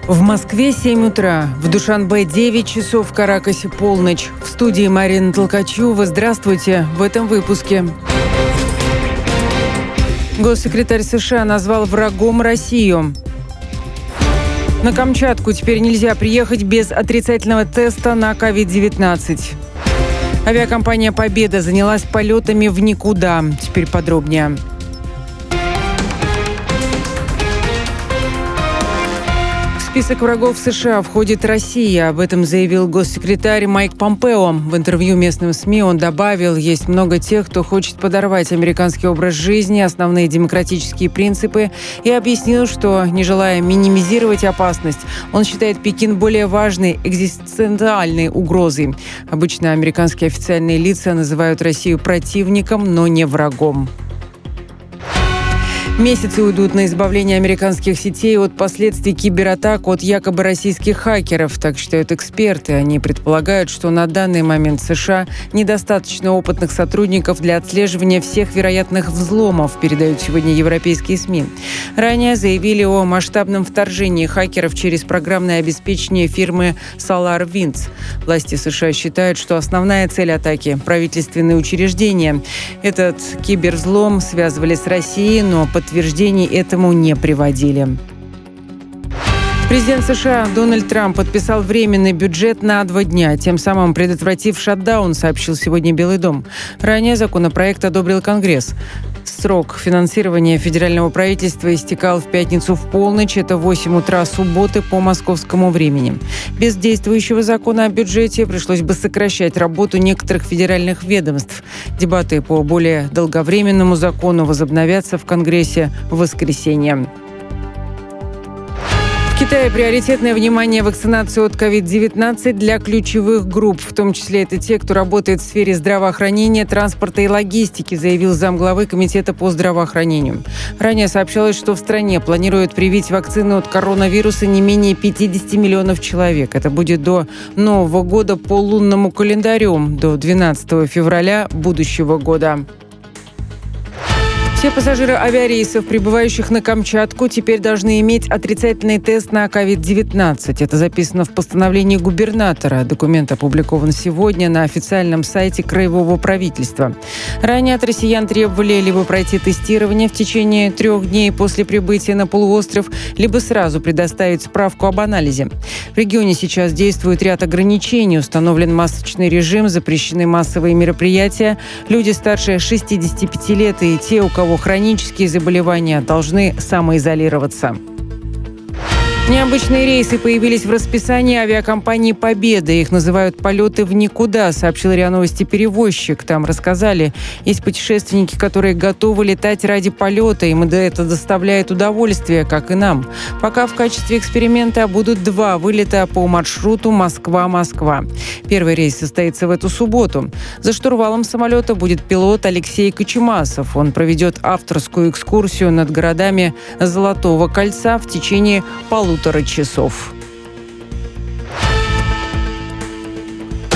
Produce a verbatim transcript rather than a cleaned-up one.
В Москве семь утра, в Душанбе девять часов, в Каракасе полночь. В студии Марина Толкачева. Здравствуйте в этом выпуске. Госсекретарь США назвал врагом Россию. На Камчатку теперь нельзя приехать без отрицательного теста на ковид девятнадцать. Авиакомпания «Победа» занялась полетами в никуда. Теперь подробнее. В список врагов США входит Россия. Об этом заявил госсекретарь Майк Помпео. В интервью местным СМИ он добавил, есть много тех, кто хочет подорвать американский образ жизни, основные демократические принципы, и объяснил, что, не желая минимизировать опасность, он считает Пекин более важной экзистенциальной угрозой. Обычно американские официальные лица называют Россию противником, но не врагом. Месяцы уйдут на избавление американских сетей от последствий кибератак от якобы российских хакеров, так считают эксперты. Они предполагают, что на данный момент в США недостаточно опытных сотрудников для отслеживания всех вероятных взломов, передают сегодня европейские СМИ. Ранее заявили о масштабном вторжении хакеров через программное обеспечение фирмы SolarWinds. Власти США считают, что основная цель атаки – правительственные учреждения. Этот кибервзлом связывали с Россией, но под Подтверждений этому не приводили. Президент США Дональд Трамп подписал временный бюджет на два дня, тем самым предотвратив шатдаун, сообщил сегодня Белый дом. Ранее законопроект одобрил Конгресс. Срок финансирования федерального правительства истекал в пятницу в полночь, это восемь утра субботы по московскому времени. Без действующего закона о бюджете пришлось бы сокращать работу некоторых федеральных ведомств. Дебаты по более долговременному закону возобновятся в Конгрессе в воскресенье. В Китае приоритетное внимание вакцинации от ковид девятнадцать для ключевых групп, в том числе это те, кто работает в сфере здравоохранения, транспорта и логистики, заявил замглавы Комитета по здравоохранению. Ранее сообщалось, что в стране планируют привить вакцину от коронавируса не менее пятьдесят миллионов человек. Это будет до Нового года по лунному календарю, до двенадцатого февраля будущего года. Все пассажиры авиарейсов, прибывающих на Камчатку, теперь должны иметь отрицательный тест на ковид девятнадцать. Это записано в постановлении губернатора. Документ опубликован сегодня на официальном сайте краевого правительства. Ранее от россиян требовали либо пройти тестирование в течение трех дней после прибытия на полуостров, либо сразу предоставить справку об анализе. В регионе сейчас действует ряд ограничений. Установлен масочный режим, запрещены массовые мероприятия. Люди старше шестидесяти пяти лет и те, у кого хронические заболевания, должны самоизолироваться. Необычные рейсы появились в расписании авиакомпании «Победа». Их называют «полеты в никуда», сообщил РИА Новости перевозчик. Там рассказали, есть путешественники, которые готовы летать ради полета. Им это доставляет удовольствие, как и нам. Пока в качестве эксперимента будут два вылета по маршруту Москва-Москва. Первый рейс состоится в эту субботу. За штурвалом самолета будет пилот Алексей Кочемасов. Он проведет авторскую экскурсию над городами Золотого кольца в течение полутора часов.